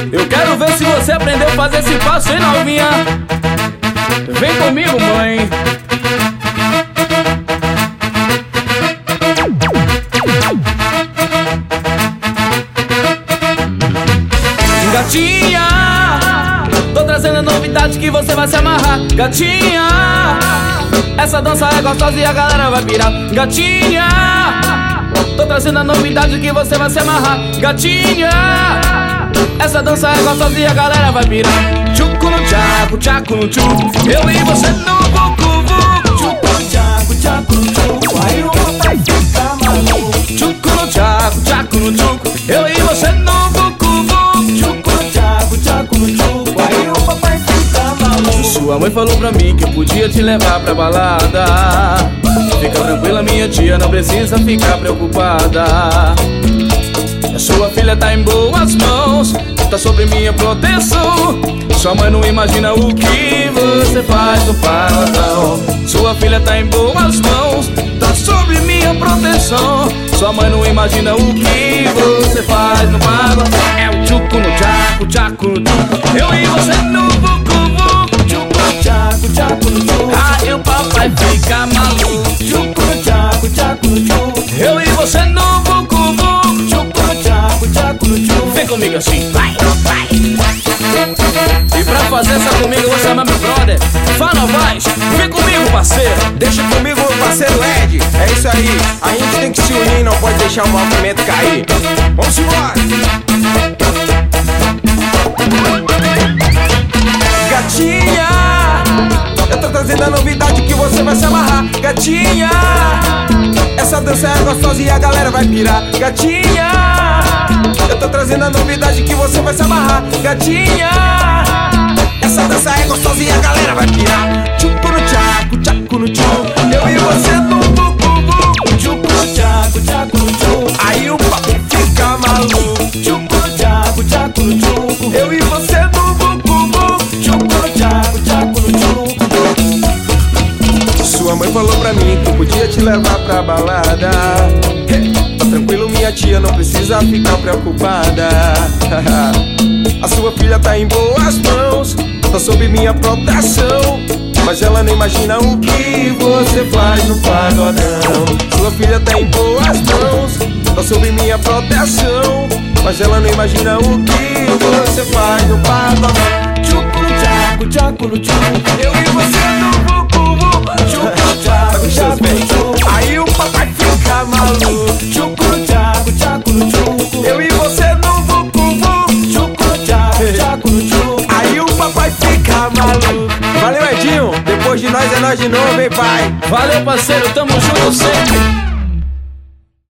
Eu quero ver se você aprendeu a fazer esse passo, hein, novinha? Vem comigo, mãe. Gatinha, tô trazendo a novidade que você vai se amarrar. Gatinha, essa dança é gostosa e a galera vai pirar. Gatinha, tô trazendo a novidade que você vai se amarrar. Gatinha, essa dança é gostosa e a galera vai pirar. Tchucu no tchaco, tchaco no tchucu, eu e você no vucu vucu. Tchucu no tchaco, tchaco no tchucu, aí o papai fica maluco. Tchucu no tchaco, tchaco no tchucu, eu e você no vucu vucu. Tchucu no tchaco, tchaco no tchucu, aí o papai fica maluco. Sua mãe falou pra mim que eu podia te levar pra balada. Fica tranquila, minha tia, não precisa ficar preocupada. A sua filha tá em boas mãos, tá sob minha proteção. Sua mãe não imagina o que você faz no pagodão. Sua filha tá em boas mãos, tá sob minha proteção. Sua mãe não imagina o que você faz no pagodão. É o tchucu no tchaco, tchaco no tchucu, eu e você no vucu vucu. Tchucu no tchaco, tchaco no tchucu, aí o papai fica maluco. Tchucu no tchaco, tchaco no tchucu, eu e você no vucu vucu. Vem comigo assim, vai, vai. E pra fazer essa comigo eu vou chamar meu brother Fala Vaz, vem comigo, parceiro. Deixa comigo, parceiro Ed. É isso aí, a gente tem que se unir, não pode deixar o movimento cair. Vamos embora. Gatinha, eu tô trazendo a novidade que você vai se amarrar. Gatinha, essa dança é gostosa e a galera vai pirar. Gatinha, eu tô trazendo a novidade que você vai se amarrar. Gatinha, essa dança é gostosa e a galera vai pirar. Tchucu no tchaco, tchaco no tchucu, eu e você no vucu vucu. Tchucu no tchaco, tchaco no tchucu, aí o papo fica maluco. Tchucu no tchaco, tchaco no tchucu, eu e você no vucu vucu. Tchucu no tchaco, tchaco no tchucu. Sua mãe falou pra mim que eu podia te levar pra balada. Tá tranquilo, minha tia, não precisa ficar preocupada. A sua filha tá em boas mãos, tá sob minha proteção. Mas ela não imagina o que você faz no pagodão. Sua filha tá em boas mãos, tá sob minha proteção. Mas ela não imagina o que você faz no pagodão. Tchucu no tchaco, tchaco no tchucu, eu e você no vucu vucu. Tchucu no tchaco, tchaco no tchucu, aí o papai fica maluco. Tchucu no tchaco, tchaco no tchucu, eu e você no vucu vucu. Tchucu no tchaco, tchaco no tchucu, aí o papai fica maluco. Valeu, Edinho, depois de nós é nós de novo, hein, pai. Valeu, parceiro, tamo junto sempre.